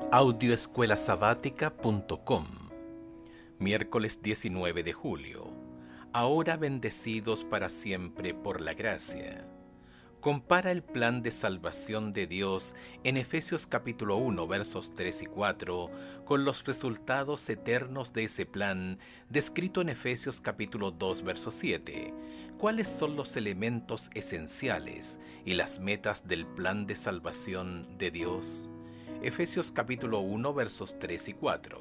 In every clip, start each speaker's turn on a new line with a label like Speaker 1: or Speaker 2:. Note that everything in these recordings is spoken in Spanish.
Speaker 1: Audioescuelasabática.com. Miércoles 19 de julio. Ahora bendecidos para siempre por la gracia. Compara el plan de salvación de Dios en Efesios capítulo 1, versos 3 y 4, con los resultados eternos de ese plan descrito en Efesios capítulo 2, verso 7. ¿Cuáles son los elementos esenciales y las metas del plan de salvación de Dios? Efesios capítulo 1, versos 3 y 4.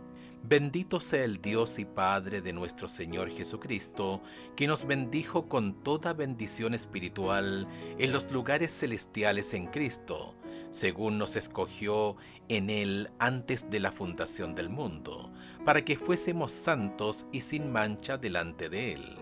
Speaker 1: Bendito sea el Dios y Padre de nuestro Señor Jesucristo, que nos bendijo con toda bendición espiritual en los lugares celestiales en Cristo, según nos escogió en Él antes de la fundación del mundo, para que fuésemos santos y sin mancha delante de Él.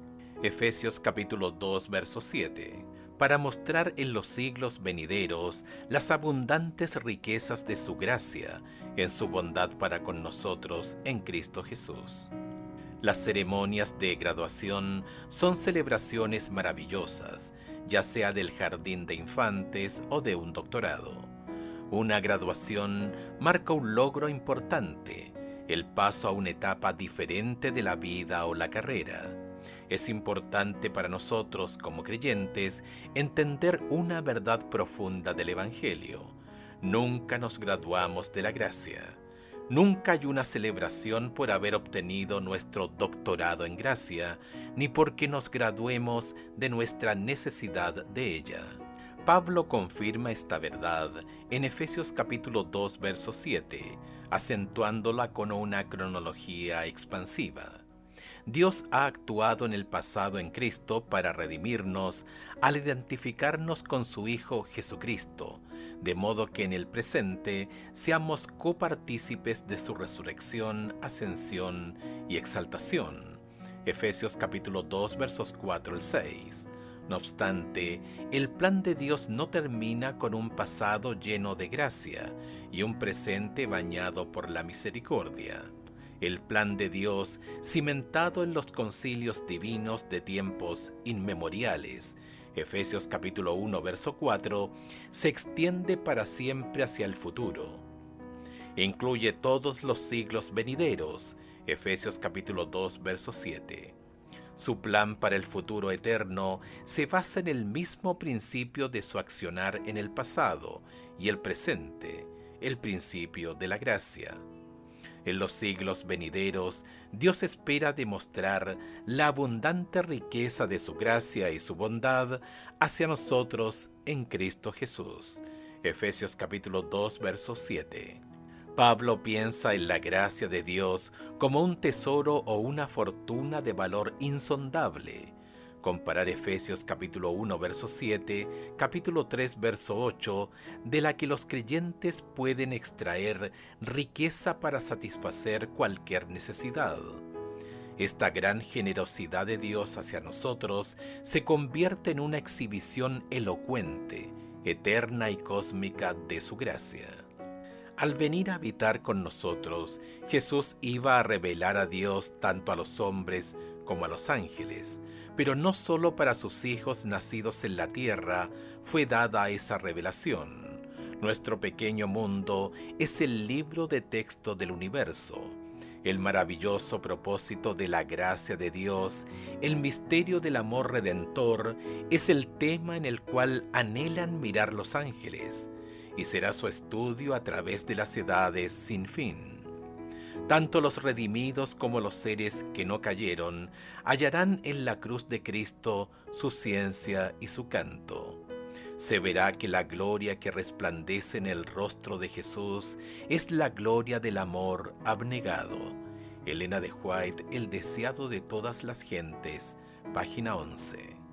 Speaker 1: Efesios capítulo 2, verso 7. Para mostrar en los siglos venideros las abundantes riquezas de su gracia, en su bondad para con nosotros en Cristo Jesús. Las ceremonias de graduación son celebraciones maravillosas, ya sea del jardín de infantes o de un doctorado. Una graduación marca un logro importante, el paso a una etapa diferente de la vida o la carrera. Es importante para nosotros como creyentes entender una verdad profunda del Evangelio. Nunca nos graduamos de la gracia. Nunca hay una celebración por haber obtenido nuestro doctorado en gracia, ni porque nos graduemos de nuestra necesidad de ella. Pablo confirma esta verdad en Efesios capítulo 2, verso 7, acentuándola con una cronología expansiva. Dios ha actuado en el pasado en Cristo para redimirnos al identificarnos con su Hijo Jesucristo, de modo que en el presente seamos copartícipes de su resurrección, ascensión y exaltación. Efesios capítulo 2, versos 4 al 6. No obstante, el plan de Dios no termina con un pasado lleno de gracia y un presente bañado por la misericordia. El plan de Dios, cimentado en los concilios divinos de tiempos inmemoriales, Efesios capítulo 1, verso 4, se extiende para siempre hacia el futuro. Incluye todos los siglos venideros, Efesios capítulo 2, verso 7. Su plan para el futuro eterno se basa en el mismo principio de su accionar en el pasado y el presente, el principio de la gracia. En los siglos venideros, Dios espera demostrar la abundante riqueza de su gracia y su bondad hacia nosotros en Cristo Jesús. Efesios capítulo 2, verso 7. Pablo piensa en la gracia de Dios como un tesoro o una fortuna de valor insondable. Comparar Efesios capítulo 1, verso 7, capítulo 3, verso 8, de la que los creyentes pueden extraer riqueza para satisfacer cualquier necesidad. Esta gran generosidad de Dios hacia nosotros se convierte en una exhibición elocuente, eterna y cósmica de su gracia. Al venir a habitar con nosotros, Jesús iba a revelar a Dios tanto a los hombres como a los ángeles, pero no solo para sus hijos nacidos en la tierra fue dada esa revelación. Nuestro pequeño mundo es el libro de texto del universo, el maravilloso propósito de la gracia de Dios, el misterio del amor redentor, es el tema en el cual anhelan mirar los ángeles, y será su estudio a través de las edades sin fin. Tanto los redimidos como los seres que no cayeron hallarán en la cruz de Cristo su ciencia y su canto. Se verá que la gloria que resplandece en el rostro de Jesús es la gloria del amor abnegado. Elena de White, El deseado de todas las gentes, página 11.